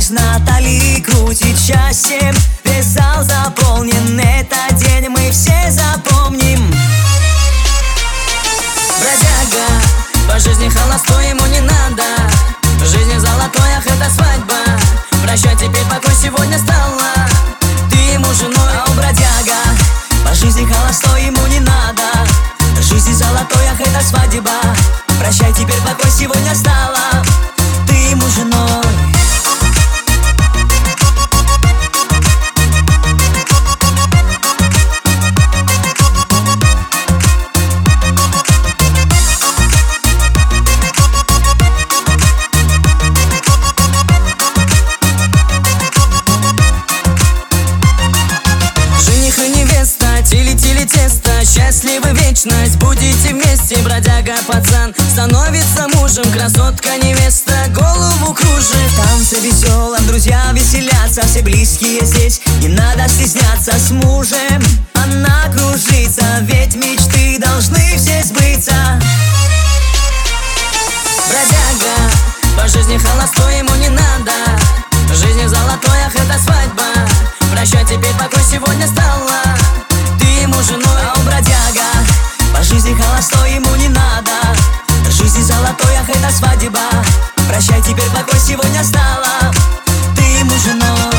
нож Натали крутит счастьем. Весь зал заполнен, этот день мы все запомним. Бродяга, по жизни холостой, ему не надо. В жизни золотой, ах, это свадьба. Прощай, теперь покой сегодня стала. Ты ему женой, а он бродяга. По жизни холостой, ему не надо. В жизни золотой, ах, это свадьба. Прощай, теперь покой сегодня стала. Ты ему женой. Счастливы вечность, будете вместе. Бродяга пацан становится мужем, красотка невеста голову кружит. Танцы веселом, друзья веселятся, все близкие здесь, не надо стесняться. С мужем она кружится, ведь мечты должны все сбыться. Бродяга, по жизни холостой, ему не надо. В жизни золотой, ах, это свадьба. Прощай, теперь покой сегодня стала. Ты ему женой, а он бродяга. По жизни холостой, ему не надо. В жизни золотой, ах, это свадьба. Прощай, теперь покой сегодня стала. Ты ему женой.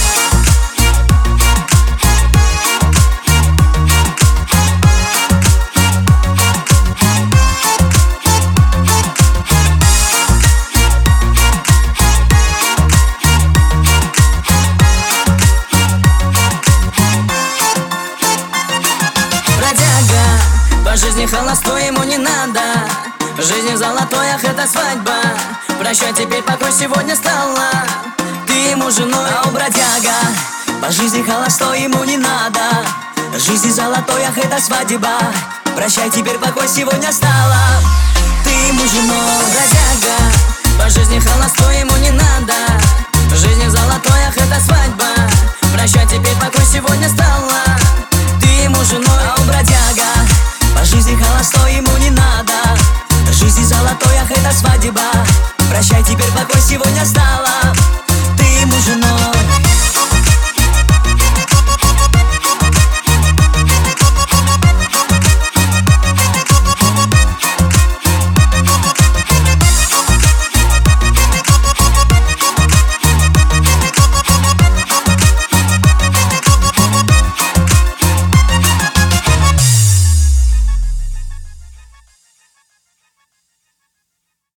По жизни холостой, ему не надо. В жизни золотой, ах, это свадьба. Прощай, теперь покой сегодня стала. Ты ему женой, а он бродяга. По жизни холостой, ему не надо. В жизни золотой, ах, это свадьба. Прощай, теперь покой сегодня стала. Ты ему женой. Бродяга, по жизни холостой, ему не надо. В жизни золотой, ах, это свадьба. Прощай, теперь покой сегодня